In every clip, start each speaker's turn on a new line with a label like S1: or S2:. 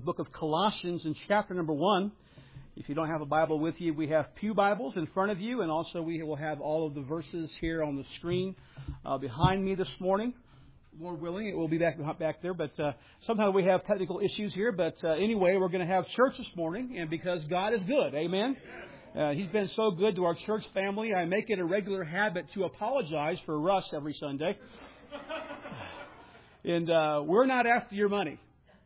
S1: book of Colossians in chapter number 1. If you don't have a Bible with you, we have pew Bibles in front of you, and also we will have all of the verses here on the screen behind me this morning. Lord willing, it will be back there, but somehow we have technical issues here. But anyway, we're going to have church this morning, and because God is good, amen? He's been so good to our church family. I make it a regular habit to apologize for Russ every Sunday. And we're not after your money.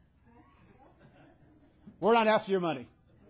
S1: We're not after your money.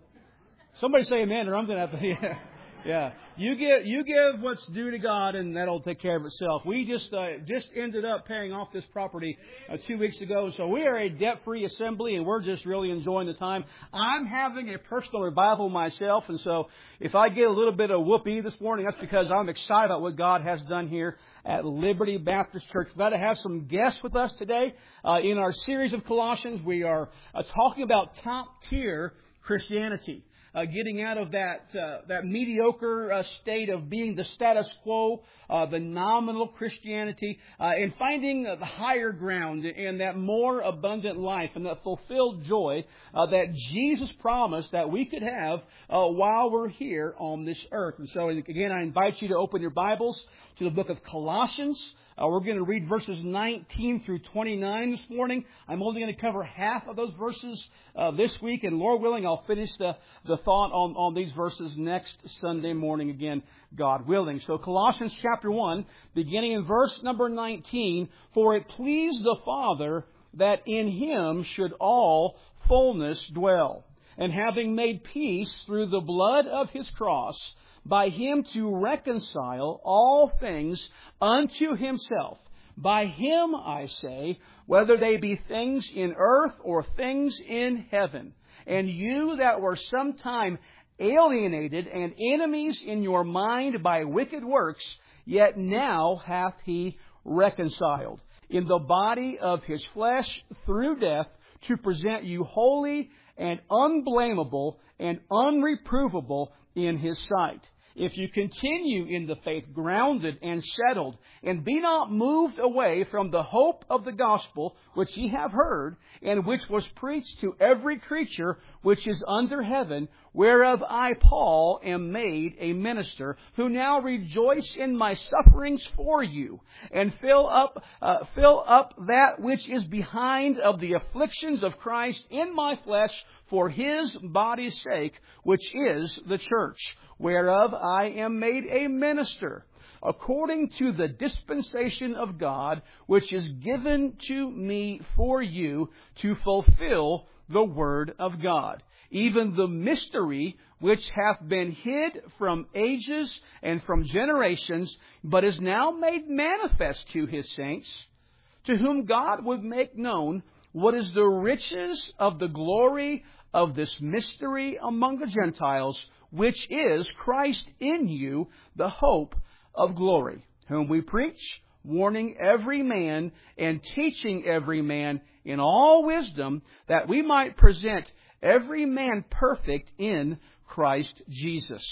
S1: Somebody say amen, or I'm going to have to... Yeah. You give what's due to God, and that'll take care of itself. We just ended up paying off this property 2 weeks ago, so we are a debt-free assembly, and we're just really enjoying the time. I'm having a personal revival myself, and so if I get a little bit of whoopee this morning, that's because I'm excited about what God has done here at Liberty Baptist Church. We're glad to have some guests with us today. In our series of Colossians, we are talking about top-tier Christianity. Getting out of that mediocre state of being the status quo, the nominal Christianity, and finding the higher ground and that more abundant life and that fulfilled joy that Jesus promised that we could have while we're here on this earth. And so, again, I invite you to open your Bibles to the book of Colossians. We're going to read verses 19 through 29 this morning. I'm only going to cover half of those verses this week, and Lord willing, I'll finish the thought on these verses next Sunday morning again, God willing. So Colossians chapter 1, beginning in verse number 19, "For it pleased the Father that in Him should all fullness dwell, and having made peace through the blood of His cross, by Him to reconcile all things unto Himself. By Him, I say, whether they be things in earth or things in heaven. And you that were sometime alienated and enemies in your mind by wicked works, yet now hath He reconciled in the body of His flesh through death, to present you holy and unblameable and unreprovable in His sight. If you continue in the faith, grounded and settled, and be not moved away from the hope of the gospel which ye have heard, and which was preached to every creature which is under heaven, whereof I, Paul, am made a minister, who now rejoice in my sufferings for you, and fill up that which is behind of the afflictions of Christ in my flesh, for His body's sake, which is the church, whereof I am made a minister, according to the dispensation of God, which is given to me for you to fulfill the word of God, even the mystery which hath been hid from ages and from generations, but is now made manifest to His saints, to whom God would make known what is the riches of the glory of this mystery among the Gentiles, which is Christ in you, the hope of glory, whom we preach, warning every man and teaching every man in all wisdom, that we might present every man perfect in Christ Jesus,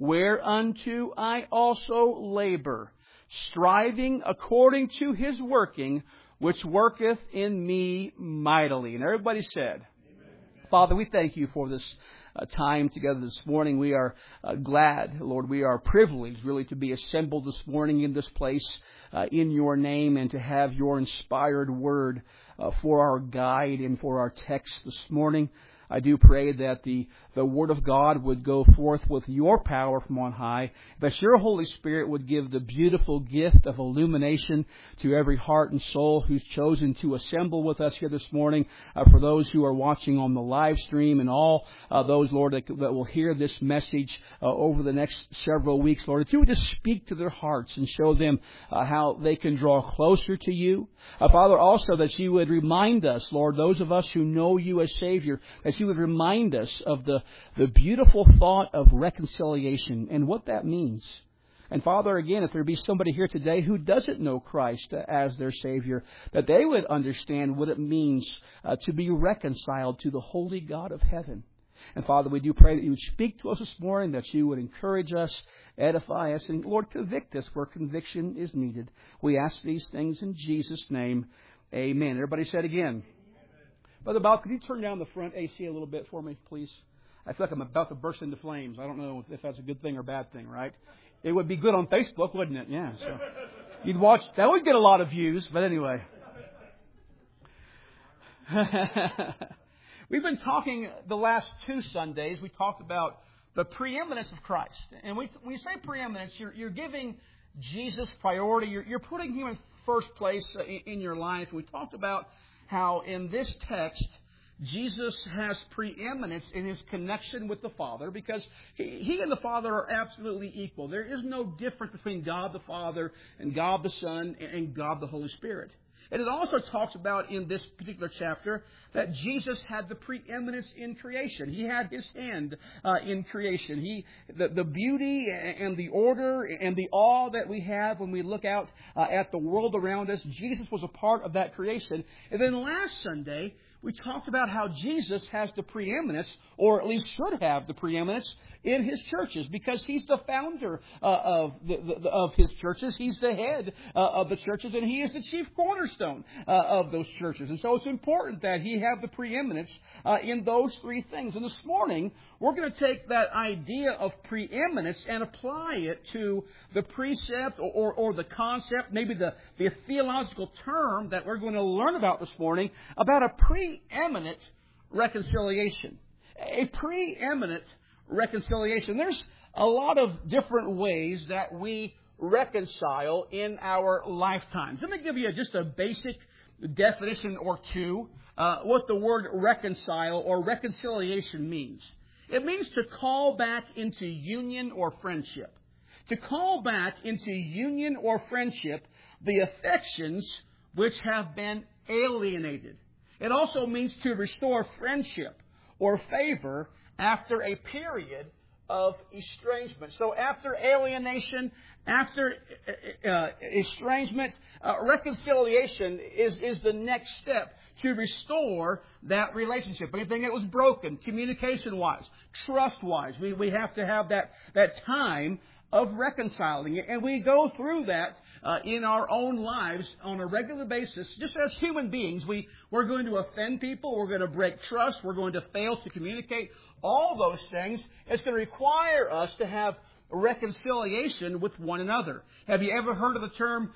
S1: whereunto I also labor, striving according to His working, which worketh in me mightily." And everybody said, Father, we thank You for this time together this morning. We are glad, Lord, we are privileged really to be assembled this morning in this place in Your name, and to have Your inspired word for our guide and for our text this morning. I do pray that the Word of God would go forth with Your power from on high, that Your Holy Spirit would give the beautiful gift of illumination to every heart and soul who's chosen to assemble with us here this morning, for those who are watching on the live stream, and all those, Lord, that will hear this message over the next several weeks, Lord, that You would just speak to their hearts and show them how they can draw closer to You. Father, also that You would remind us, Lord, those of us who know You as Savior, that You would remind us of the beautiful thought of reconciliation and what that means. And Father, again, if there be somebody here today who doesn't know Christ as their Savior, that they would understand what it means to be reconciled to the holy God of heaven. And Father, we do pray that You would speak to us this morning, that You would encourage us, edify us, and Lord, convict us where conviction is needed. We ask these things in Jesus' name. Amen. Everybody said again. Brother Bob, could you turn down the front AC a little bit for me, please? I feel like I'm about to burst into flames. I don't know if that's a good thing or bad thing, right? It would be good on Facebook, wouldn't it? Yeah. So you'd watch. That would get a lot of views, but anyway. We've been talking the last 2 Sundays. We talked about the preeminence of Christ. And when we say preeminence, you're giving Jesus priority. You're putting Him in first place in your life. We talked about how in this text, Jesus has preeminence in His connection with the Father because He and the Father are absolutely equal. There is no difference between God the Father and God the Son and God the Holy Spirit. And it also talks about in this particular chapter that Jesus had the preeminence in creation. He had His hand in creation. The beauty and the order and the awe that we have when we look out at the world around us, Jesus was a part of that creation. And then last Sunday, we talked about how Jesus has the preeminence, or at least should have the preeminence, in His churches because He's the founder of His churches. He's the head of the churches, and He is the chief cornerstone of those churches. And so it's important that He have the preeminence in those 3 things. And this morning, we're going to take that idea of preeminence and apply it to the precept or the concept, maybe the theological term that we're going to learn about this morning, about a preeminent reconciliation. A preeminent reconciliation. There's a lot of different ways that we reconcile in our lifetimes. Let me give you just a basic definition or two what the word reconcile or reconciliation means. It means to call back into union or friendship. To call back into union or friendship the affections which have been alienated. It also means to restore friendship or favor after a period of estrangement. So after alienation, after estrangement, reconciliation is the next step to restore that relationship. Anything that was broken, communication-wise, trust-wise, we have to have that time of reconciling. And we go through that in our own lives on a regular basis. Just as human beings, we're going to offend people, we're going to break trust, we're going to fail to communicate. All those things, it's going to require us to have reconciliation with one another. Have you ever heard of the term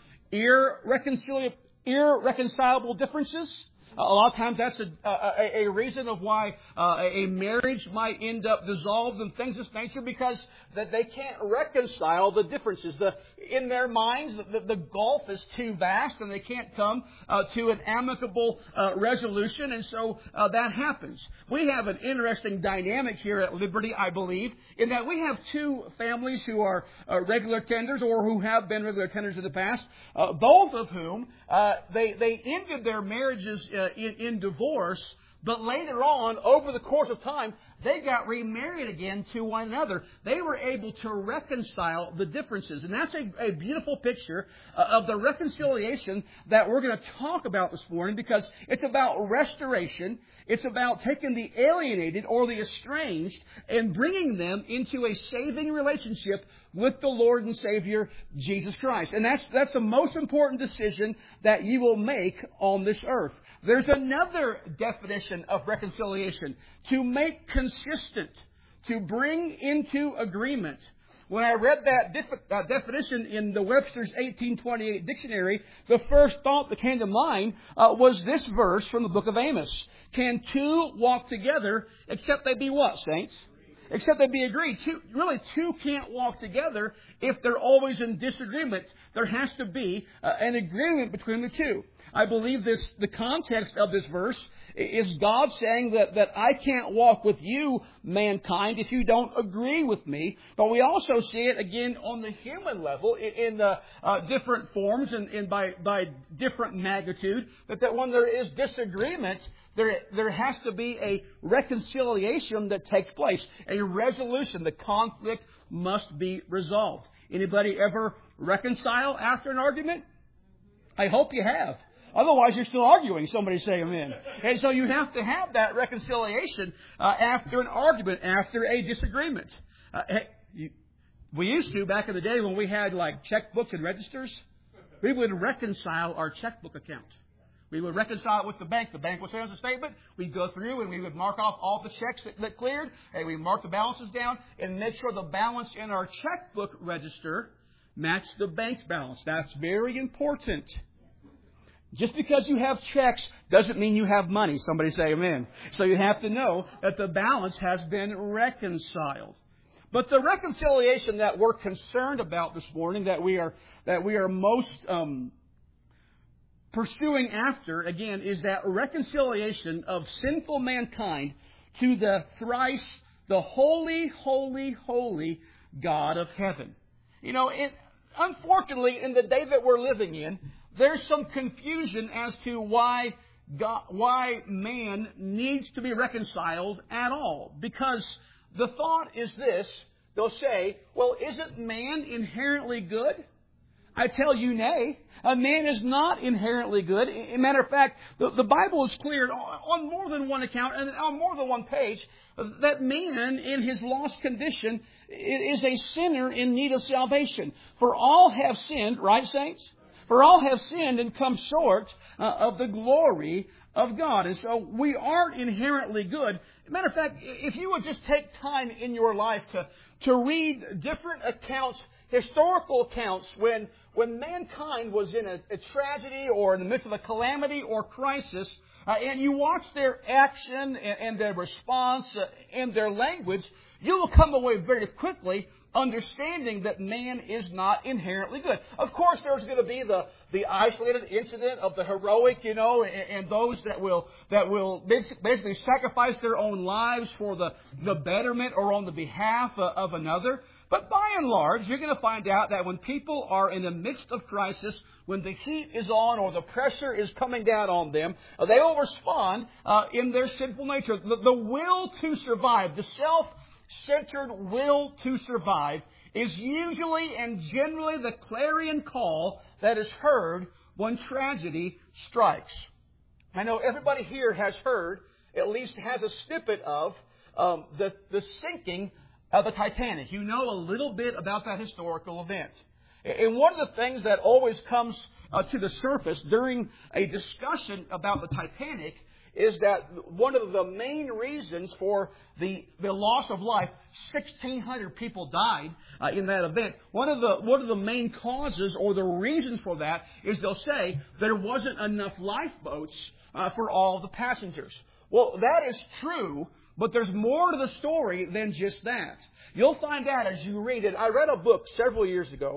S1: irreconcilable differences? A lot of times that's a reason of why a marriage might end up dissolved and things of this nature because that they can't reconcile the differences. In their minds, the gulf is too vast and they can't come to an amicable resolution, and so that happens. We have an interesting dynamic here at Liberty, I believe, in that we have 2 families who are regular tenders or who have been regular tenders in the past, both of whom they ended their marriages in divorce, but later on, over the course of time, they got remarried again to one another. They were able to reconcile the differences. And that's a beautiful picture of the reconciliation that we're going to talk about this morning because it's about restoration. It's about taking the alienated or the estranged and bringing them into a saving relationship with the Lord and Savior, Jesus Christ. And that's the most important decision that you will make on this earth. There's another definition of reconciliation: to make consistent, to bring into agreement. When I read that definition in the Webster's 1828 dictionary, the first thought that came to mind was this verse from the book of Amos. Can 2 walk together except they be what, saints? Except they be agreed. 2 can't walk together if they're always in disagreement. There has to be an agreement between the 2. I believe the context of this verse is God saying that I can't walk with you, mankind, if you don't agree with me. But we also see it again on the human level in the different forms and by different magnitude, that when there is disagreement, there has to be a reconciliation that takes place, a resolution. The conflict must be resolved. Anybody ever reconcile after an argument? I hope you have. Otherwise, you're still arguing. Somebody say amen. And so you have to have that reconciliation after an argument, after a disagreement. We used to, back in the day when we had like checkbooks and registers, we would reconcile our checkbook account. We would reconcile it with the bank. The bank would send us a statement. We'd go through and we would mark off all the checks that cleared. And we'd mark the balances down and make sure the balance in our checkbook register matched the bank's balance. That's very important. Just because you have checks doesn't mean you have money. Somebody say amen. So you have to know that the balance has been reconciled. But the reconciliation that we're concerned about this morning, that we are most pursuing after, again, is that reconciliation of sinful mankind to the holy, holy, holy God of heaven. You know, unfortunately, in the day that we're living in, there's some confusion as to why man needs to be reconciled at all. Because the thought is this, they'll say, well, isn't man inherently good? I tell you, nay. A man is not inherently good. As a matter of fact, the Bible is clear on more than one account and on more than one page that man in his lost condition is a sinner in need of salvation. For all have sinned, right, saints? For all have sinned and come short of the glory of God. And so we aren't inherently good. As a matter of fact, if you would just take time in your life to read different accounts, historical accounts, when mankind was in a tragedy or in the midst of a calamity or crisis, and you watch their action and their response and their language, you will come away very quickly understanding that man is not inherently good. Of course, there's going to be the isolated incident of the heroic, and those that will basically sacrifice their own lives for the betterment or on the behalf of another. But by and large, you're going to find out that when people are in the midst of crisis, when the heat is on or the pressure is coming down on them, they will respond in their sinful nature. The will to survive, the self-centered will to survive, is usually and generally the clarion call that is heard when tragedy strikes. I know everybody here has heard, at least has a snippet of, the sinking of the Titanic. You know a little bit about that historical event. And one of the things that always comes to the surface during a discussion about the Titanic is that one of the main reasons for the loss of life, 1,600 people died in that event. One of the main causes or the reasons for that is they'll say there wasn't enough lifeboats for all the passengers. Well, that is true, but there's more to the story than just that. You'll find out as you read it. I read a book several years ago.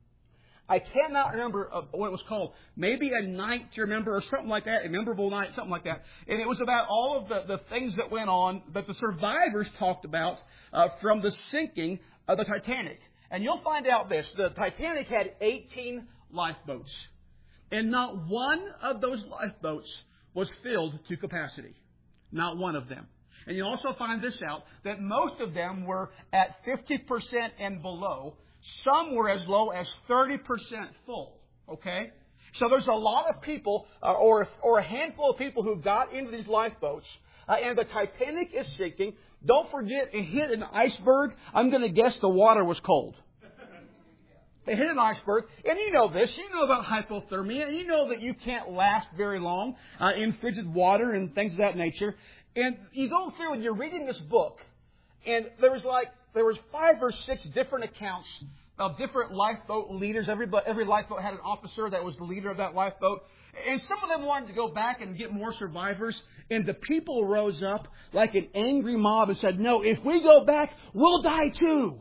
S1: I cannot remember what it was called. Maybe A Night to Remember or something like that. A Memorable Night, something like that. And it was about all of the things that went on that the survivors talked about from the sinking of the Titanic. And you'll find out this. The Titanic had 18 lifeboats. And not one of those lifeboats was filled to capacity. Not one of them. And you also find this out, that most of them were at 50% and below. Some were as low as 30% full. Okay? So there's a lot of people, or a handful of people who got into these lifeboats. And the Titanic is sinking. Don't forget, it hit an iceberg. I'm going to guess the water was cold. They hit an iceberg. And you know this. You know about hypothermia. You know that you can't last very long in frigid water and things of that nature. And you go through and you're reading this book, and there was 5 or 6 different accounts of different lifeboat leaders. Every lifeboat had an officer that was the leader of that lifeboat. And some of them wanted to go back and get more survivors. And the people rose up like an angry mob and said, no, if we go back, we'll die too.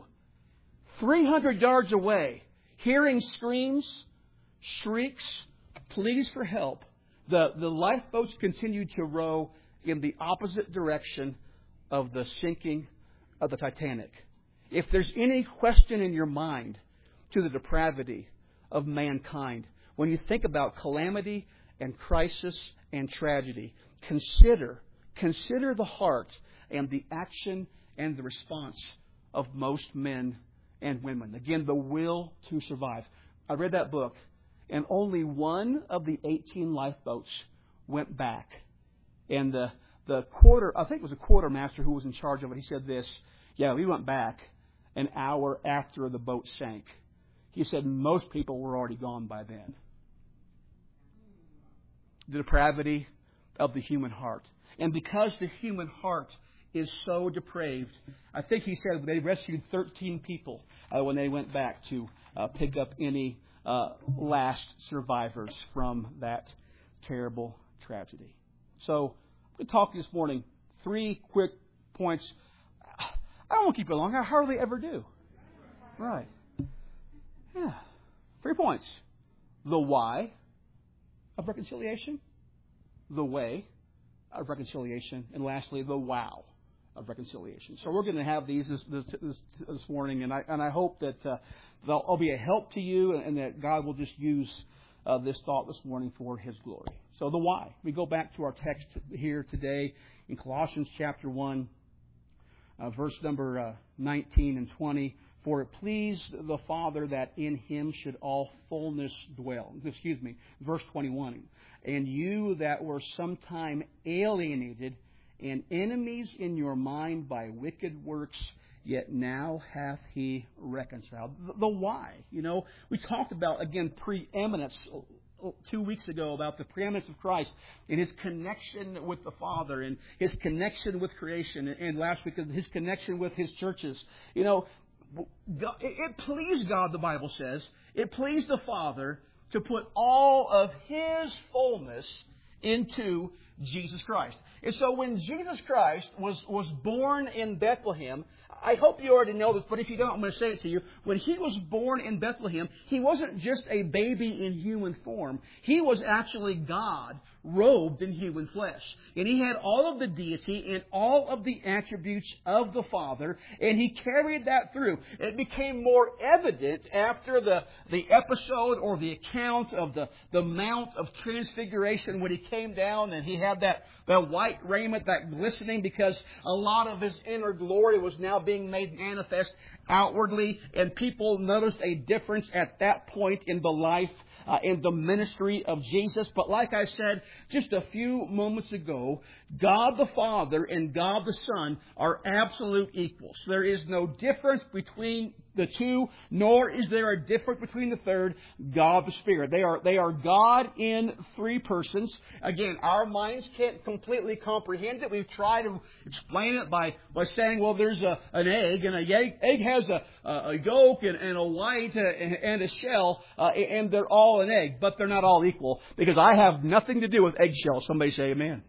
S1: 300 yards away, hearing screams, shrieks, pleas for help, the lifeboats continued to row in the opposite direction of the sinking of the Titanic. If there's any question in your mind to the depravity of mankind, when you think about calamity and crisis and tragedy, consider the heart and the action and the response of most men and women. Again, the will to survive. I read that book, and only one of the 18 lifeboats went back. And I think it was a quartermaster who was in charge of it. He said this, yeah, we went back an hour after the boat sank. He said most people were already gone by then. the depravity of the human heart. And because the human heart is so depraved, I think he said they rescued 13 people when they went back to pick up any last survivors from that terrible tragedy. So, we're talking this morning 3 quick points. I don't want to keep it long. I hardly ever do. Right. Yeah. 3 points. The why of reconciliation, the way of reconciliation, and lastly, the wow of reconciliation. So we're going to have these this morning, and I hope that they'll be a help to you, and that God will just use this thought this morning for His glory. So the why. We go back to our text here today in Colossians chapter 1, verse number 19 and 20. For it pleased the Father that in Him should all fullness dwell. Verse 21. And you that were sometime alienated and enemies in your mind by wicked works, yet now hath He reconciled. The why. We talked about, again, preeminence 2 weeks ago, about the preeminence of Christ and His connection with the Father and His connection with creation, and last week His connection with His churches. It pleased God, the Bible says. It pleased the Father to put all of His fullness into Jesus Christ. And so when Jesus Christ was born in Bethlehem, I hope you already know this, but if you don't, I'm going to say it to you. When He was born in Bethlehem, He wasn't just a baby in human form. He was actually God robed in human flesh. And He had all of the deity and all of the attributes of the Father, and He carried that through. It became more evident after the episode or the account of the Mount of Transfiguration, when He came down and He had that white raiment, that glistening, because a lot of His inner glory was now being made manifest outwardly, and people noticed a difference at that point in the life in the ministry of Jesus. But like I said just a few moments ago, God the Father and God the Son are absolute equals. There is no difference between the two, nor is there a difference between the third, God the Spirit. They are God in 3 persons. Again, our minds can't completely comprehend it. We've tried to explain it by saying, well, there's an egg, and an egg has a yolk and a white and a shell, and they're all an egg, but they're not all equal, because I have nothing to do with eggshells. Somebody say amen.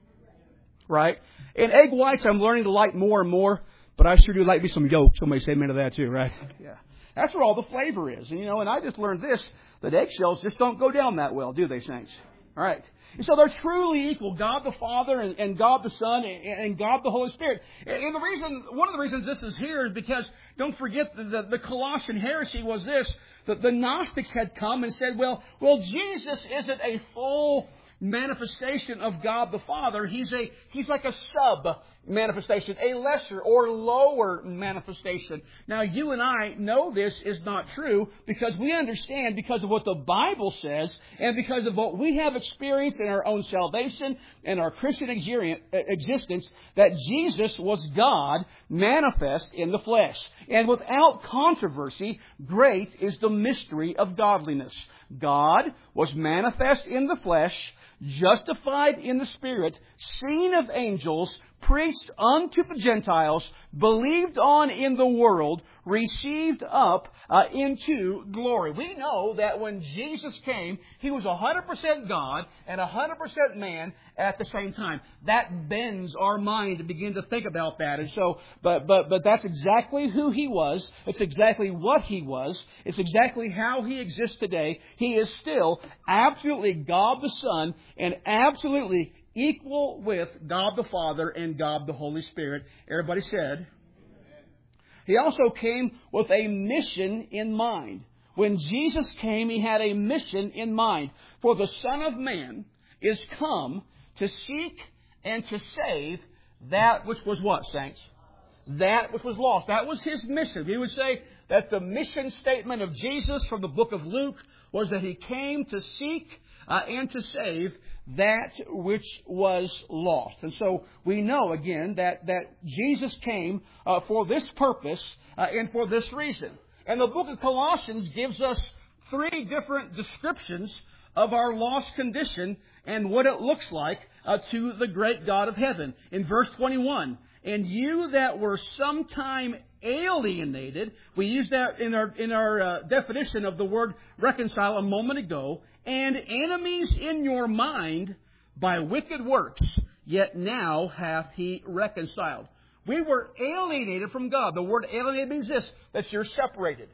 S1: Right? And egg whites I'm learning to like more and more, but I sure do like me some yolk. Somebody say amen to that too, right? Yeah. That's where all the flavor is. And I just learned this, that eggshells just don't go down that well, do they, saints? All right. And so they're truly equal, God the Father and God the Son and God the Holy Spirit. And one of the reasons this is here is because, don't forget, the Colossian heresy was this, that the Gnostics had come and said, well, Jesus isn't a full manifestation of God the Father. He's like a sub manifestation, a lesser or lower manifestation. Now, you and I know this is not true, because we understand, because of what the Bible says and because of what we have experienced in our own salvation and our Christian existence, that Jesus was God manifest in the flesh. And without controversy, great is the mystery of godliness. God was manifest in the flesh, justified in the Spirit, seen of angels, preached unto the Gentiles, believed on in the world, received up into glory. We know that when Jesus came, He was 100% God and 100% man at the same time. That bends our mind to begin to think about that. And so, but that's exactly who He was. It's exactly what He was. It's exactly how He exists today. He is still absolutely God the Son and absolutely equal with God the Father and God the Holy Spirit. Everybody said. He also came with a mission in mind. When Jesus came, He had a mission in mind. For the Son of Man is come to seek and to save that which was what, saints? That which was lost. That was His mission. We would say that the mission statement of Jesus from the book of Luke was that He came to seek and to save that which was lost. And so we know again that Jesus came for this purpose and for this reason. And the book of Colossians gives us 3 different descriptions of our lost condition and what it looks like to the great God of heaven. In verse 21, and you that were sometime alienated, we used that in our definition of the word reconcile a moment ago, and enemies in your mind by wicked works, yet now hath He reconciled. We were alienated from God. The word alienated means this, that you're separated.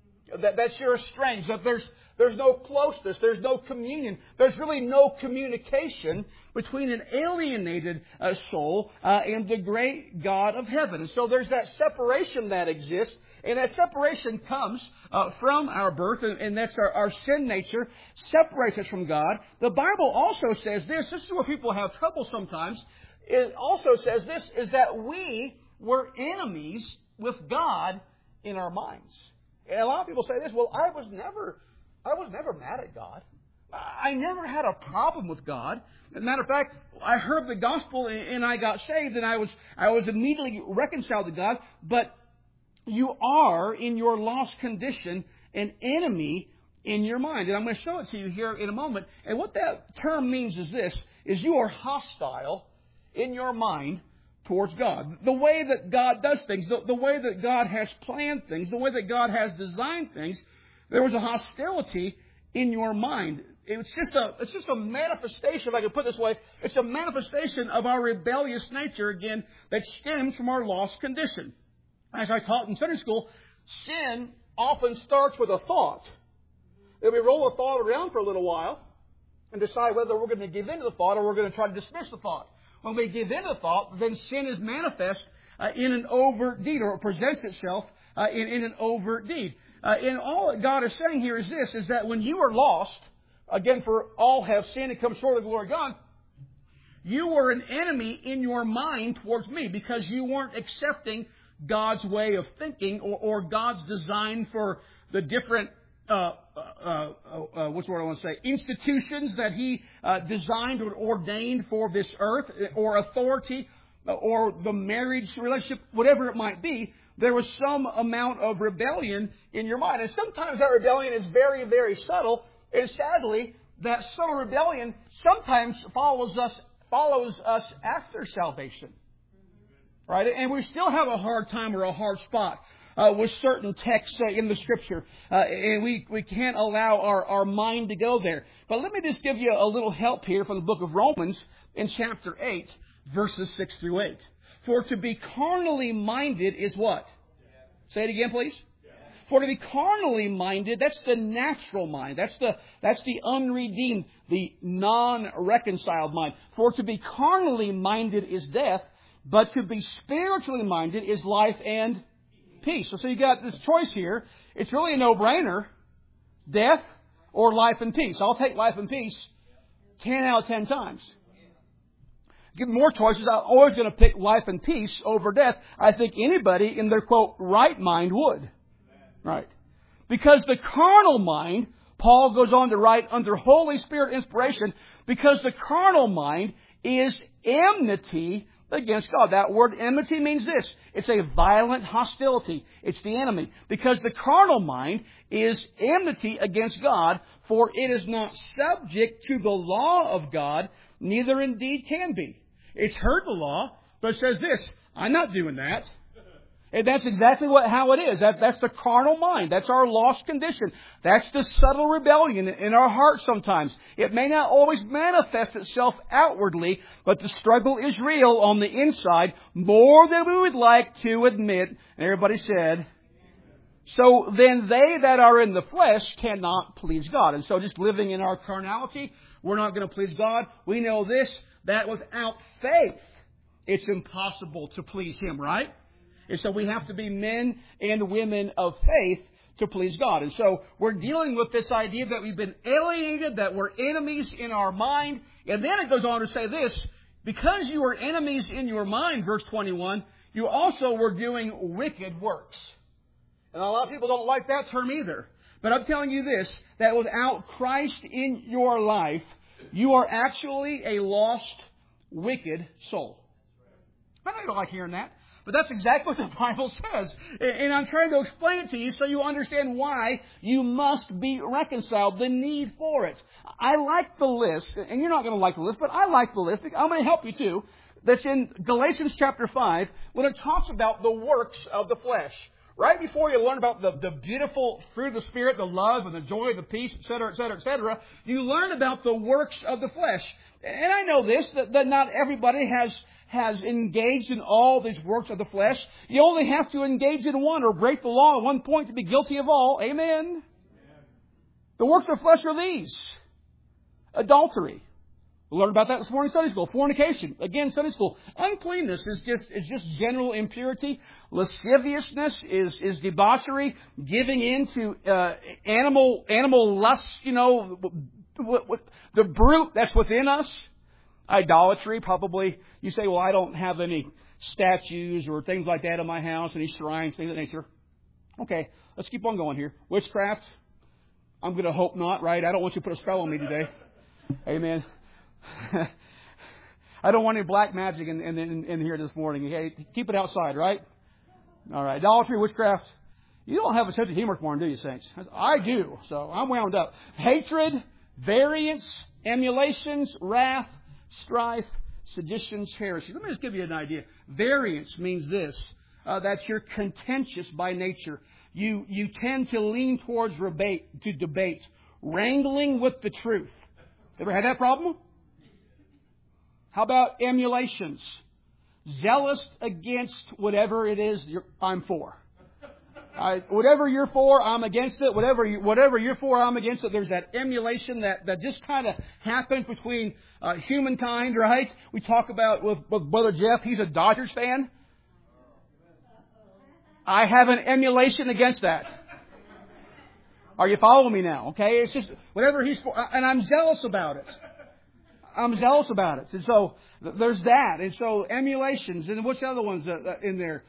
S1: That you're estranged. That there's no closeness. There's no communion. There's really no communication between an alienated soul and the great God of heaven. And so there's that separation that exists. And that separation comes from our birth. And that's our sin nature. Separates us from God. The Bible also says this. This is where people have trouble sometimes. It also says this, is that we were enemies with God in our minds. And a lot of people say this, well, I was never mad at God. I never had a problem with God. As a matter of fact, I heard the gospel and I got saved and I was immediately reconciled to God. But you are, in your lost condition, an enemy in your mind. And I'm going to show it to you here in a moment. And what that term means is this, is you are hostile in your mind towards God. The way that God does things, the way that God has planned things, the way that God has designed things, there was a hostility in your mind. It's just a manifestation, if I could put it this way, it's a manifestation of our rebellious nature, again, that stems from our lost condition. As I taught in Sunday school, sin often starts with a thought. Then we roll a thought around for a little while and decide whether we're going to give in to the thought or we're going to try to dismiss the thought. When we give in to thought, then sin is manifest in an overt deed, or it presents itself in an overt deed. And all that God is saying here is this, is that when you are lost, again, for all have sinned and come short of the glory of God, you were an enemy in your mind towards me because you weren't accepting God's way of thinking or God's design for the different what's the word I want to say? Institutions that He designed or ordained for this earth, or authority, or the marriage relationship, whatever it might be. There was some amount of rebellion in your mind, and sometimes that rebellion is very, very subtle. And sadly, that subtle rebellion sometimes follows us after salvation, right? And we still have a hard time or a hard spot with certain texts in the Scripture. And we can't allow our mind to go there. But let me just give you a little help here from the book of Romans in chapter 8, verses 6 through 8. For to be carnally minded is what? Say it again, please. For to be carnally minded, that's the natural mind. That's the unredeemed, the non-reconciled mind. For to be carnally minded is death, but to be spiritually minded is life and peace. So you got this choice here. It's really a no-brainer. Death or life and peace. I'll take life and peace 10 out of 10 times. Give more choices. I'm always going to pick life and peace over death. I think anybody in their, quote, right mind would. Right. Because the carnal mind, Paul goes on to write under Holy Spirit inspiration, because the carnal mind is enmity against God. That word enmity means this. It's a violent hostility. It's the enemy. Because the carnal mind is enmity against God, for it is not subject to the law of God, neither indeed can be. It's heard the law, but it says this, I'm not doing that. And that's exactly how it is. That's the carnal mind. That's our lost condition. That's the subtle rebellion in our hearts sometimes. It may not always manifest itself outwardly, but the struggle is real on the inside more than we would like to admit. And everybody said, so then they that are in the flesh cannot please God. And so just living in our carnality, we're not going to please God. We know this, that without faith, it's impossible to please Him, right? And so we have to be men and women of faith to please God. And so we're dealing with this idea that we've been alienated, that we're enemies in our mind. And then it goes on to say this, because you are enemies in your mind, verse 21, you also were doing wicked works. And a lot of people don't like that term either. But I'm telling you this, that without Christ in your life, you are actually a lost, wicked soul. I know you don't like hearing that. But that's exactly what the Bible says. And I'm trying to explain it to you so you understand why you must be reconciled, the need for it. I like the list, and you're not going to like the list, but I like the list. I'm going to help you too. That's in Galatians chapter 5 when it talks about the works of the flesh. Right before you learn about the beautiful fruit of the Spirit, the love and the joy, the peace, etc., etc., etc., you learn about the works of the flesh. And I know this, that not everybody has engaged in all these works of the flesh. You only have to engage in one or break the law at one point to be guilty of all. Amen? The works of the flesh are these. Adultery. We learned about that this morning in Sunday school. Fornication. Again, Sunday school. Uncleanness is just general impurity. Lasciviousness is debauchery. Giving in to animal lust, the brute that's within us. Idolatry, probably. You say, well, I don't have any statues or things like that in my house, any shrines, things of that nature. Okay, let's keep on going here. Witchcraft. I'm going to hope not, right? I don't want you to put a spell on me today. Amen. I don't want any black magic in here this morning. Okay? Keep it outside, right? All right. Idolatry, witchcraft. You don't have a sense of humor, do you, saints? I do. So I'm wound up. Hatred, variance, emulations, wrath, strife, seditions, heresy. Let me just give you an idea. Variance means this, that you're contentious by nature. You tend to lean towards debate, wrangling with the truth. Ever had that problem? How about emulations? Zealous against whatever it is I'm for. Whatever you're for, I'm against it. Whatever you're for, I'm against it. There's that emulation that just kind of happens between humankind, right? We talk about with Brother Jeff. He's a Dodgers fan. I have an emulation against that. Are you following me now? Okay, it's just whatever he's for, and I'm zealous about it. I'm zealous about it. And so there's that. And so emulations. And what's the other ones in there?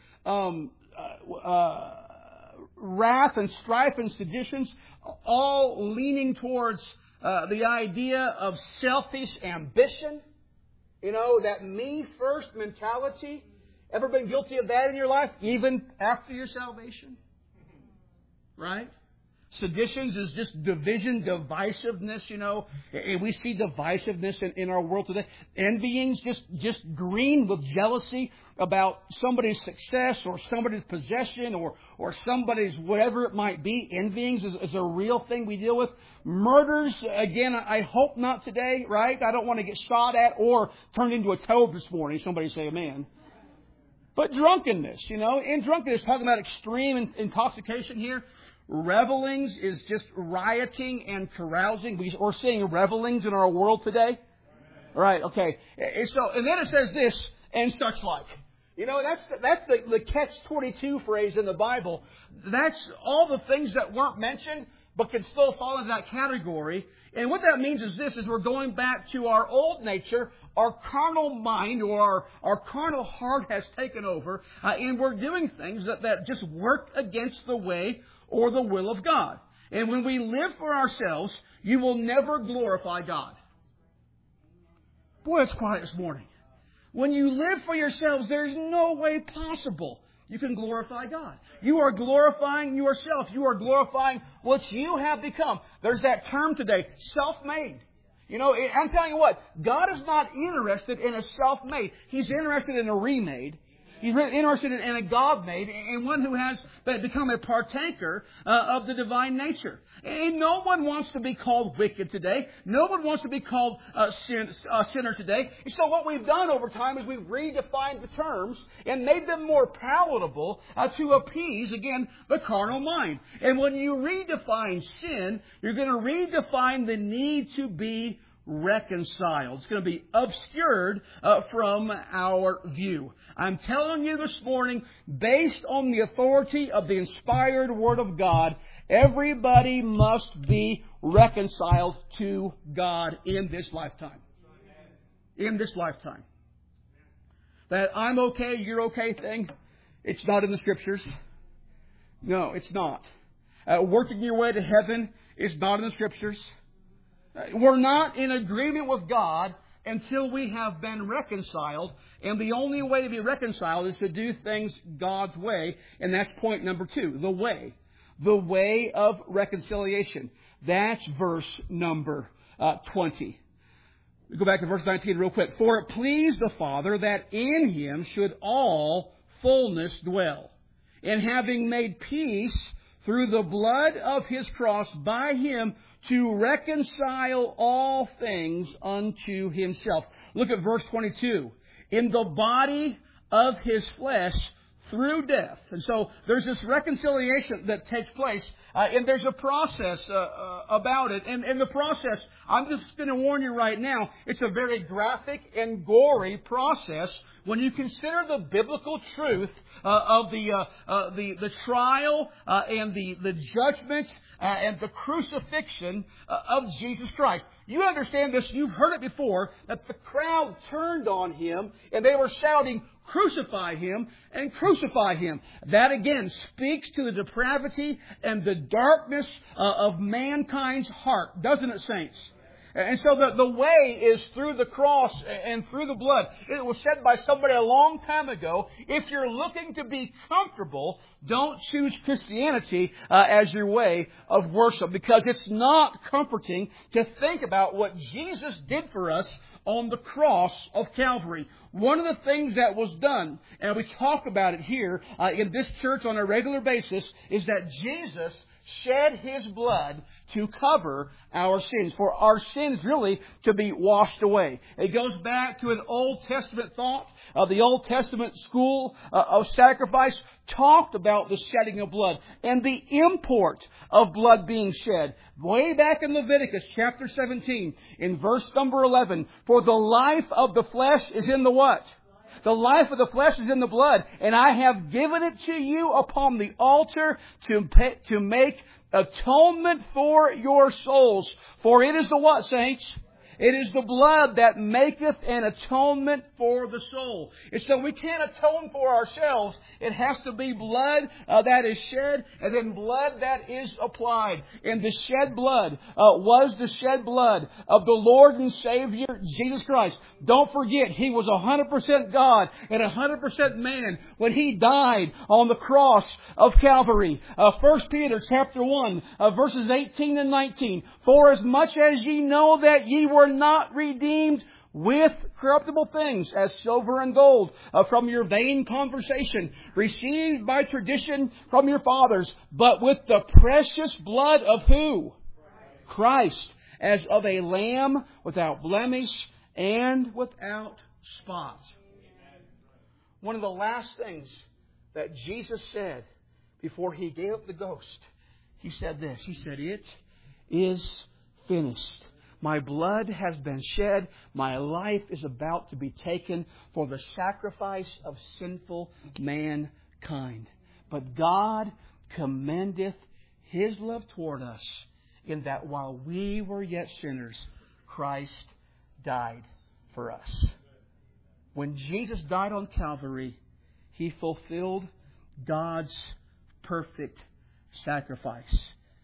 S1: Wrath and strife and seditions, all leaning towards the idea of selfish ambition. That me first mentality. Ever been guilty of that in your life, even after your salvation? Right? Seditions is just division, divisiveness, And we see divisiveness in our world today. Envyings, just green with jealousy about somebody's success or somebody's possession or somebody's whatever it might be. Envyings is a real thing we deal with. Murders, again, I hope not today, right? I don't want to get shot at or turned into a toad this morning. Somebody say amen. But drunkenness, in drunkenness, talking about extreme intoxication here. Revelings is just rioting and carousing. We're seeing revelings in our world today. Right, okay. And then it says this, and such like. That's the catch-22 phrase in the Bible. That's all the things that weren't mentioned, but can still fall into that category. And what that means is this, is we're going back to our old nature, our carnal mind or our carnal heart has taken over, and we're doing things that just work against the way or the will of God. And when we live for ourselves, you will never glorify God. Boy, it's quiet this morning. When you live for yourselves, there's no way possible you can glorify God. You are glorifying yourself. You are glorifying what you have become. There's that term today, self-made. I'm telling you what, God is not interested in a self-made. He's interested in a remade. He's interested in a God-made, and one who has become a partaker of the divine nature. And no one wants to be called wicked today. No one wants to be called a sinner today. And so what we've done over time is we've redefined the terms and made them more palatable to appease, again, the carnal mind. And when you redefine sin, you're going to redefine the need to be reconciled. It's going to be obscured from our view. I'm telling you this morning, based on the authority of the inspired Word of God, everybody must be reconciled to God in this lifetime. In this lifetime. That I'm okay, you're okay thing, it's not in the Scriptures. No, it's not. Working your way to heaven is not in the Scriptures. We're not in agreement with God until we have been reconciled. And the only way to be reconciled is to do things God's way. And that's point number 2, the way. The way of reconciliation. That's verse number 20. We go back to verse 19 real quick. For it pleased the Father that in Him should all fullness dwell. And having made peace through the blood of His cross by Him to reconcile all things unto Himself. Look at verse 22. In the body of His flesh through death. And so there's this reconciliation that takes place, and there's a process about it. And the process, I'm just going to warn you right now, it's a very graphic and gory process when you consider the biblical truth of the trial and the judgment and the crucifixion of Jesus Christ. You understand this, you've heard it before, that the crowd turned on Him and they were shouting, "Crucify Him and crucify Him." That again speaks to the depravity and the darkness of mankind's heart, doesn't it, saints? And so the way is through the cross and through the blood. It was said by somebody a long time ago, if you're looking to be comfortable, don't choose Christianity as your way of worship, because it's not comforting to think about what Jesus did for us on the cross of Calvary. One of the things that was done, and we talk about it here in this church on a regular basis, is that Jesus shed His blood to cover our sins, for our sins really to be washed away. It goes back to an Old Testament thought. The Old Testament school of sacrifice talked about the shedding of blood and the import of blood being shed. Way back in Leviticus chapter 17, in verse number 11, for the life of the flesh is in the what? The life of the flesh is in the blood, and I have given it to you upon the altar to make atonement for your souls. For it is the what, saints? It is the blood that maketh an atonement for the soul. And so we can't atone for ourselves. It has to be blood that is shed, and then blood that is applied. And the shed blood was the shed blood of the Lord and Savior, Jesus Christ. Don't forget, He was 100% God and 100% man when He died on the cross of Calvary. 1 Peter chapter 1, verses 18 and 19. For as much as ye know that ye were not redeemed with corruptible things as silver and gold from your vain conversation received by tradition from your fathers, but with the precious blood of who? Christ, as of a lamb without blemish and without spot. One of the last things that Jesus said before He gave up the ghost, He said this. He said, "It is finished. My blood has been shed. My life is about to be taken for the sacrifice of sinful mankind. But God commendeth His love toward us in that while we were yet sinners, Christ died for us." When Jesus died on Calvary, He fulfilled God's perfect sacrifice.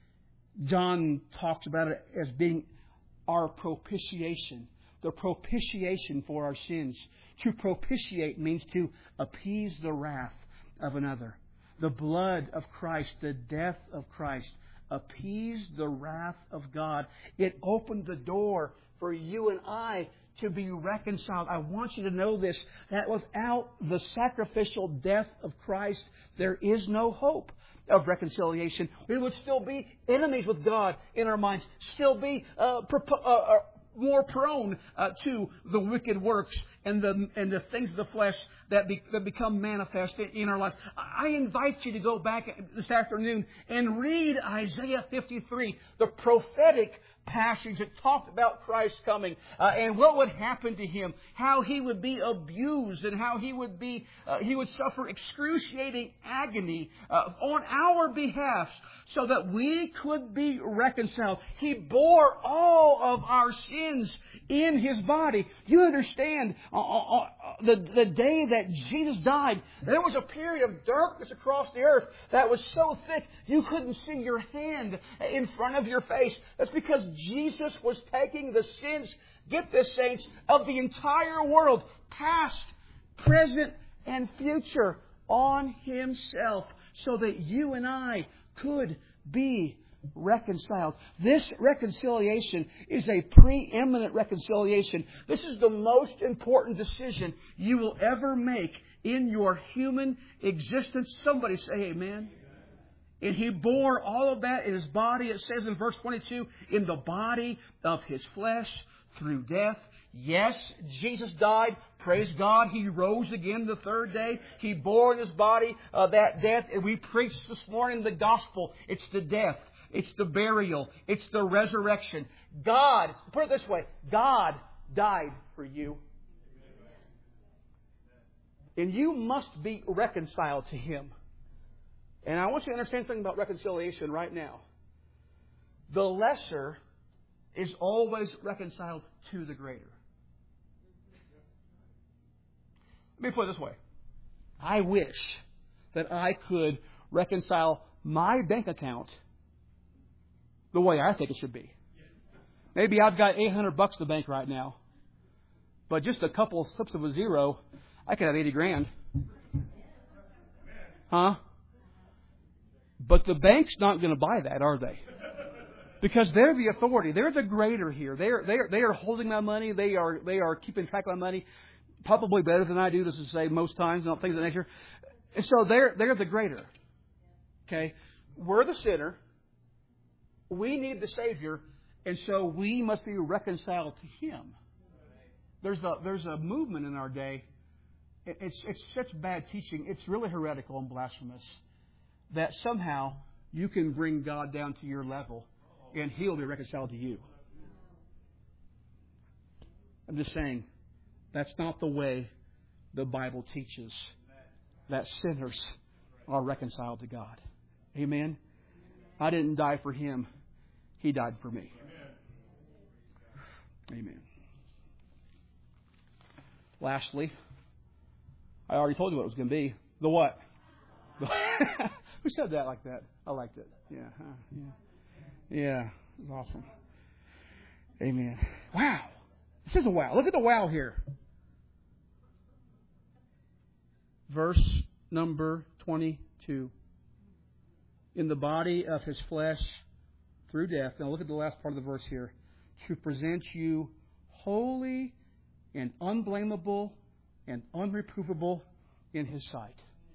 S1: John talks about it as being our propitiation, the propitiation for our sins. To propitiate means to appease the wrath of another. The blood of Christ, the death of Christ, appeased the wrath of God. It opened the door for you and I to be reconciled. I want you to know this, that without the sacrificial death of Christ, there is no hope of reconciliation. We would still be enemies with God in our minds, still be more prone to the wicked works and the things of the flesh that become manifest in our lives. I invite you to go back this afternoon and read Isaiah 53, the prophetic passage that talked about Christ coming and what would happen to Him, how He would be abused and how He would suffer excruciating agony on our behalf so that we could be reconciled. He bore all of our sins in His body. You understand the day that Jesus died, there was a period of darkness across the earth that was so thick you couldn't see your hand in front of your face. That's because Jesus was taking the sins, get this, saints, of the entire world, past, present, and future, on Himself, so that you and I could be reconciled. This reconciliation is a preeminent reconciliation. This is the most important decision you will ever make in your human existence. Somebody say amen. And He bore all of that in His body. It says in verse 22, in the body of His flesh through death. Yes, Jesus died. Praise God. He rose again the third day. He bore in His body that death. And we preached this morning the gospel. It's the death. It's the burial. It's the resurrection. God, put it this way, God died for you. And you must be reconciled to Him. And I want you to understand something about reconciliation right now. The lesser is always reconciled to the greater. Let me put it this way. I wish that I could reconcile my bank account the way I think it should be. Maybe I've got $800 in the bank right now, but just a couple of slips of a zero, I could have 80 grand. Huh? But the bank's not going to buy that, are they? Because they're the authority. They're the greater here. They are holding my money. They are keeping track of my money, probably better than I do. This is to say most times, not things of that nature. And so they're the greater. Okay, we're the sinner. We need the Savior, and so we must be reconciled to Him. There's a movement in our day. It's such bad teaching. It's really heretical and blasphemous that somehow you can bring God down to your level and He'll be reconciled to you. I'm just saying, that's not the way the Bible teaches that sinners are reconciled to God. Amen? I didn't die for Him. He died for me. Amen. Lastly, I already told you what it was going to be. The what? Who said that like that? I liked it. Yeah. Yeah. It was awesome. Amen. Wow. This is a wow. Look at the wow here. Verse number 22. In the body of His flesh through death. Now look at the last part of the verse here. To present you holy and unblameable and unreprovable in His sight.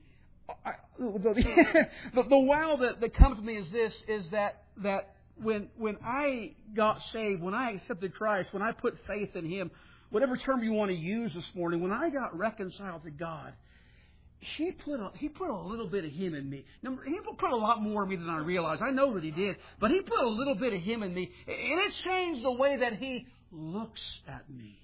S1: The wow that comes to me is this, is that when I got saved, when I accepted Christ, when I put faith in Him, whatever term you want to use this morning, when I got reconciled to God, He put a little bit of Him in me. He put a lot more in me than I realized. I know that He did. But He put a little bit of Him in me. And it changed the way that He looks at me.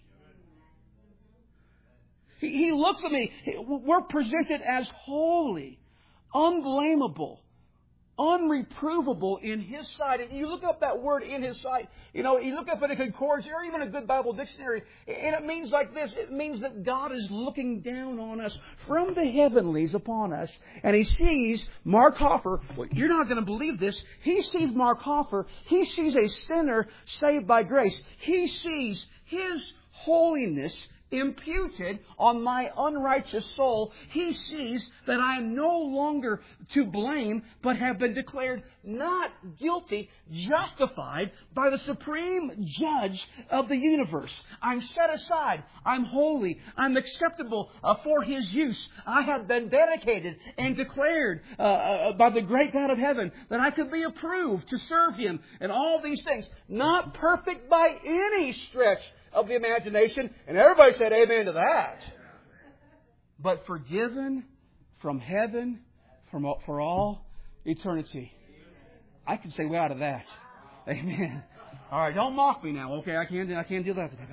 S1: He looks at me. We're presented as holy, unblameable, unreprovable in His sight. And you look up that word, in His sight. You look up in a concordance or even a good Bible dictionary, and it means like this. It means that God is looking down on us from the heavenlies upon us, and He sees Mark Hoffer. Well, you're not going to believe this. He sees Mark Hoffer. He sees a sinner saved by grace. He sees His holiness imputed on my unrighteous soul. He sees that I am no longer to blame, but have been declared not guilty, justified by the supreme judge of the universe. I'm set aside. I'm holy. I'm acceptable for His use. I have been dedicated and declared by the great God of heaven that I could be approved to serve Him and all these things. Not perfect by any stretch of the imagination. And everybody said amen to that. But forgiven from heaven for all eternity. I can say wow to that. Amen. All right, don't mock me now, okay? I can't do that.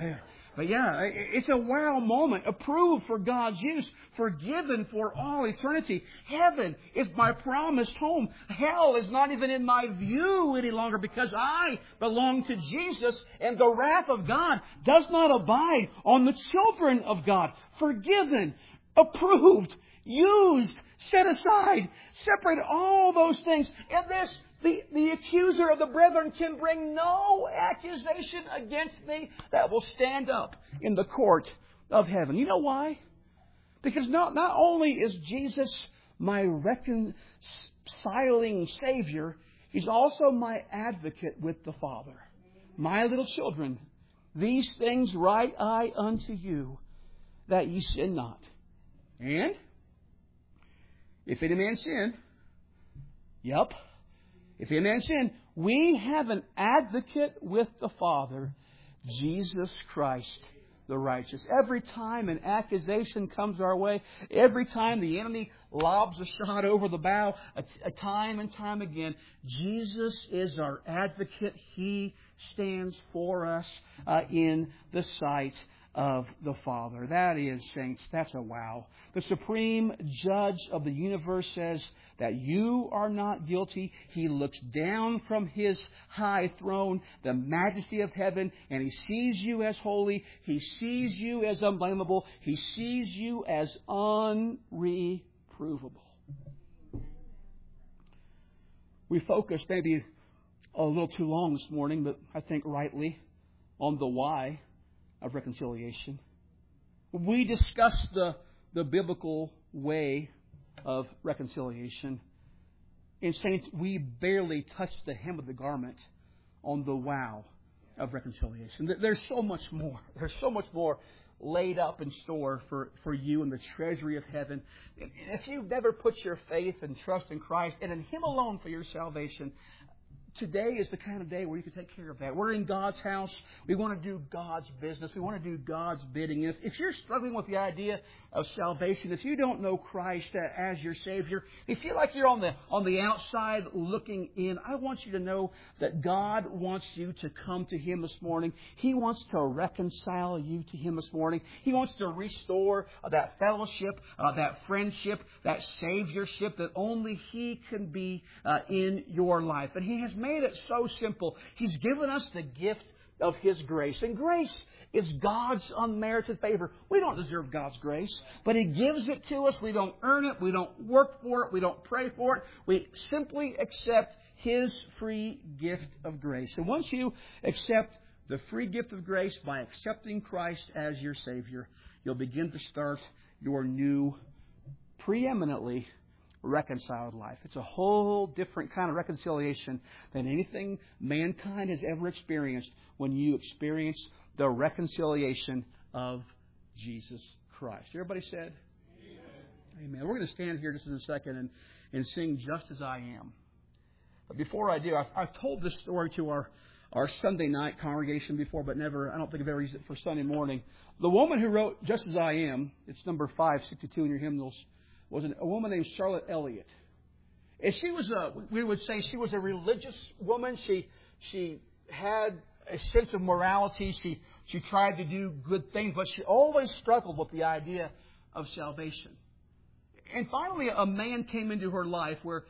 S1: But yeah, it's a wow moment. Approved for God's use. Forgiven for all eternity. Heaven is my promised home. Hell is not even in my view any longer because I belong to Jesus, and the wrath of God does not abide on the children of God. Forgiven, approved, used, set aside, separate, all those things. And this, the accuser of the brethren can bring no accusation against me that will stand up in the court of heaven. You know why? Because not only is Jesus my reconciling Savior, He's also my advocate with the Father. My little children, these things write I unto you, that ye sin not. And if any man sin, if any man sin, we have an advocate with the Father, Jesus Christ the righteous. Every time an accusation comes our way, every time the enemy lobs a shot over the bow, time and time again, Jesus is our advocate. He stands for us in the sight of the Father. That is, saints, that's a wow. The supreme judge of the universe says that you are not guilty. He looks down from His high throne, the majesty of heaven, and He sees you as holy. He sees you as unblameable. He sees you as unreprovable. We focused maybe a little too long this morning, but I think rightly, on the why of reconciliation. We discussed the biblical way of reconciliation. And saints, we barely touched the hem of the garment on the wow of reconciliation. There's so much more. There's so much more laid up in store for you in the treasury of heaven. And if you've never put your faith and trust in Christ and in Him alone for your salvation, today is the kind of day where you can take care of that. We're in God's house. We want to do God's business. We want to do God's bidding. If you're struggling with the idea of salvation, if you don't know Christ as your Savior, if you feel like you're on the outside looking in, I want you to know that God wants you to come to Him this morning. He wants to reconcile you to Him this morning. He wants to restore that fellowship, that friendship, that Saviorship that only He can be in your life. And He has made it so simple. He's given us the gift of His grace. And grace is God's unmerited favor. We don't deserve God's grace, but He gives it to us. We don't earn it. We don't work for it. We don't pray for it. We simply accept His free gift of grace. And once you accept the free gift of grace by accepting Christ as your Savior, you'll begin to start your new, preeminently reconciled life. It's a whole different kind of reconciliation than anything mankind has ever experienced when you experience the reconciliation of Jesus Christ. Everybody said? Amen. Amen. We're going to stand here just in a second and sing Just As I Am. But before I do, I've told this story to our Sunday night congregation before, but never, I don't think I've ever used it for Sunday morning. The woman who wrote Just As I Am, it's number 562 in your hymnals, was a woman named Charlotte Elliott. And she was we would say she was a religious woman. She had a sense of morality. She tried to do good things, but she always struggled with the idea of salvation. And finally, a man came into her life where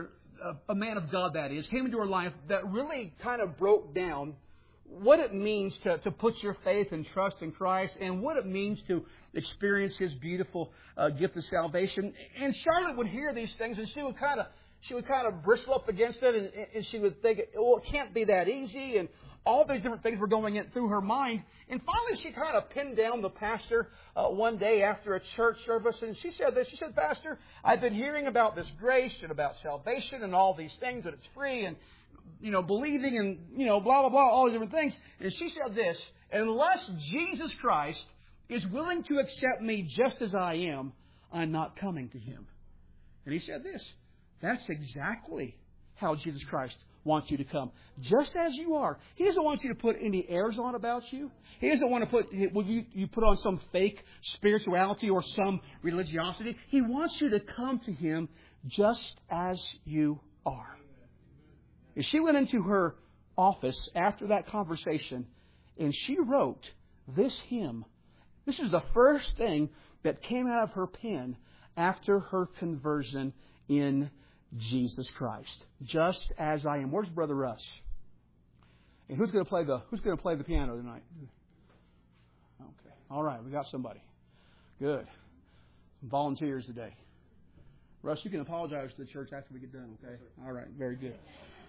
S1: a man of God, that is, came into her life that really kind of broke down what it means to put your faith and trust in Christ and what it means to experience His beautiful gift of salvation. And Charlotte would hear these things and she would kind of bristle up against it and she would think, well, it can't be that easy. And all these different things were going through her mind. And finally she kind of pinned down the pastor one day after a church service. And she said this. She said, Pastor, I've been hearing about this grace and about salvation and all these things, that it's free and, believing and, blah, blah, blah, all these different things. And she said this, unless Jesus Christ is willing to accept me just as I am, I'm not coming to Him. And he said this, that's exactly how Jesus Christ wants you to come. Just as you are. He doesn't want you to put any airs on about you. He doesn't want to you put on some fake spirituality or some religiosity. He wants you to come to Him just as you are. And she went into her office after that conversation and she wrote this hymn. This is the first thing that came out of her pen after her conversion in Jesus Christ. Just as I am. Where's Brother Russ? And who's going to play the piano tonight? Okay. All right, we got somebody. Good. Some volunteers today. Russ, you can apologize to the church after we get done, okay? All right, very good.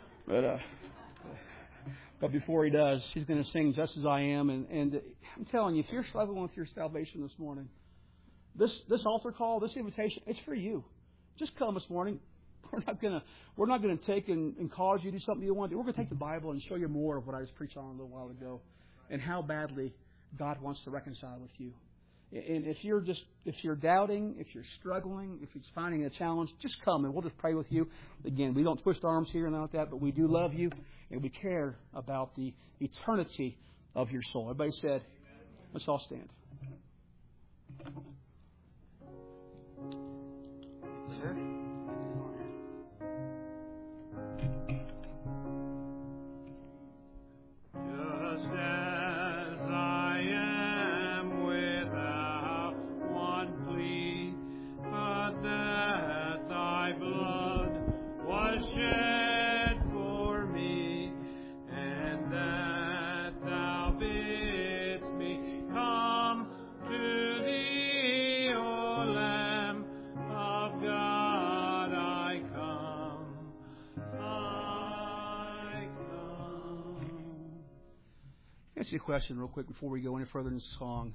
S1: But before he does, he's going to sing Just As I Am. And I'm telling you, if you're struggling with your salvation this morning, this altar call, this invitation, it's for you. Just come this morning. We're not going to take and cause you to do something you want to do. We're going to take the Bible and show you more of what I was preaching on a little while ago, and how badly God wants to reconcile with you. And if you're doubting, if you're struggling, if it's finding a challenge, just come and we'll just pray with you. Again, we don't twist arms here and like that, but we do love you and we care about the eternity of your soul. Everybody said, let's all stand. Sure. Ask you a question real quick before we go any further in this song.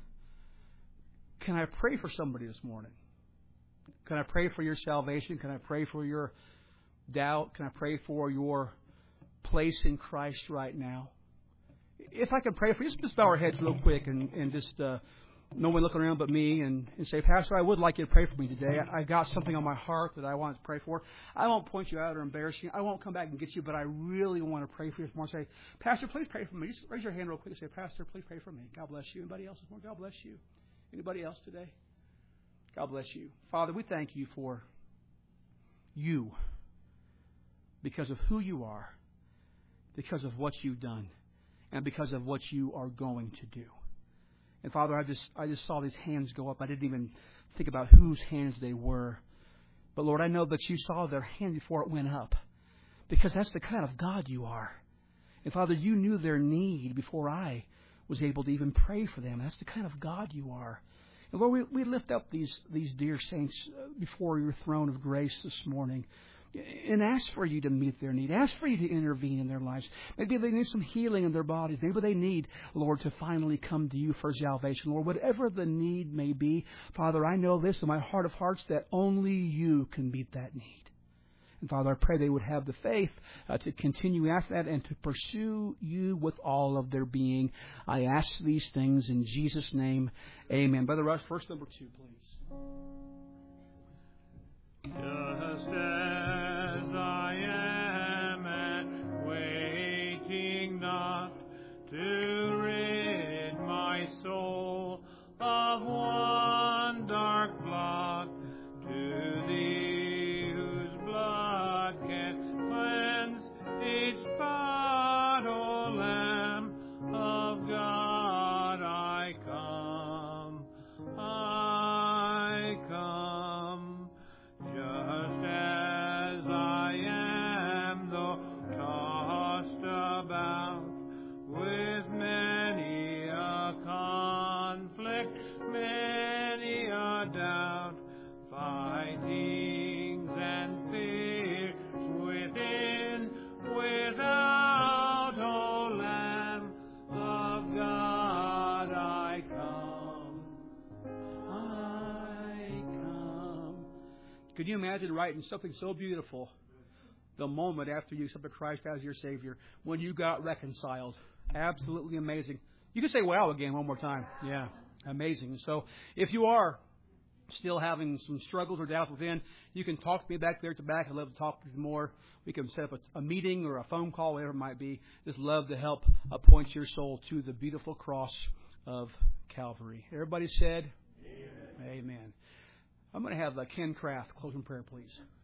S1: Can I pray for somebody this morning? Can I pray for your salvation? Can I pray for your doubt? Can I pray for your place in Christ right now? If I could pray for you, just bow our heads real quick and just no one looking around but me and say, Pastor, I would like you to pray for me today. I got something on my heart that I want to pray for. I won't point you out or embarrass you. I won't come back and get you, but I really want to pray for you this morning. Say, Pastor, please pray for me. Just raise your hand real quick and say, Pastor, please pray for me. God bless you. Anybody else this morning? God bless you. Anybody else today? God bless you. Father, we thank you for you because of who you are, because of what you've done, and because of what you are going to do. And Father, I just saw these hands go up. I didn't even think about whose hands they were. But Lord, I know that you saw their hand before it went up, because that's the kind of God you are. And Father, you knew their need before I was able to even pray for them. That's the kind of God you are. And Lord, we lift up these dear saints before your throne of grace this morning and ask for you to meet their need. Ask for you to intervene in their lives. Maybe they need some healing in their bodies. Maybe they need, Lord, to finally come to you for salvation. Lord, whatever the need may be, Father, I know this in my heart of hearts that only you can meet that need. And Father, I pray they would have the faith to continue after that and to pursue you with all of their being. I ask these things in Jesus' name. Amen. Brother Rush, verse number 2, please.
S2: Just as I am and waiting not to rid my soul of one dark blot, to thee whose blood can cleanse each spot, O Lamb of God, I come, I come. Just as I am, though tossed about with many a conflict, many a doubt, fightings and fears within, without, O Lamb of God, I come, I come.
S1: Could you imagine writing something so beautiful the moment after you accepted Christ as your Savior, when you got reconciled? Absolutely amazing. You can say wow again one more time. Yeah, amazing. So if you are still having some struggles or doubts within, you can talk to me back there at the back. I'd love to talk to you more. We can set up a meeting or a phone call, whatever it might be. Just love to help point your soul to the beautiful cross of Calvary. Everybody said, Amen. Amen. I'm going to have Ken Kraft close in prayer, please.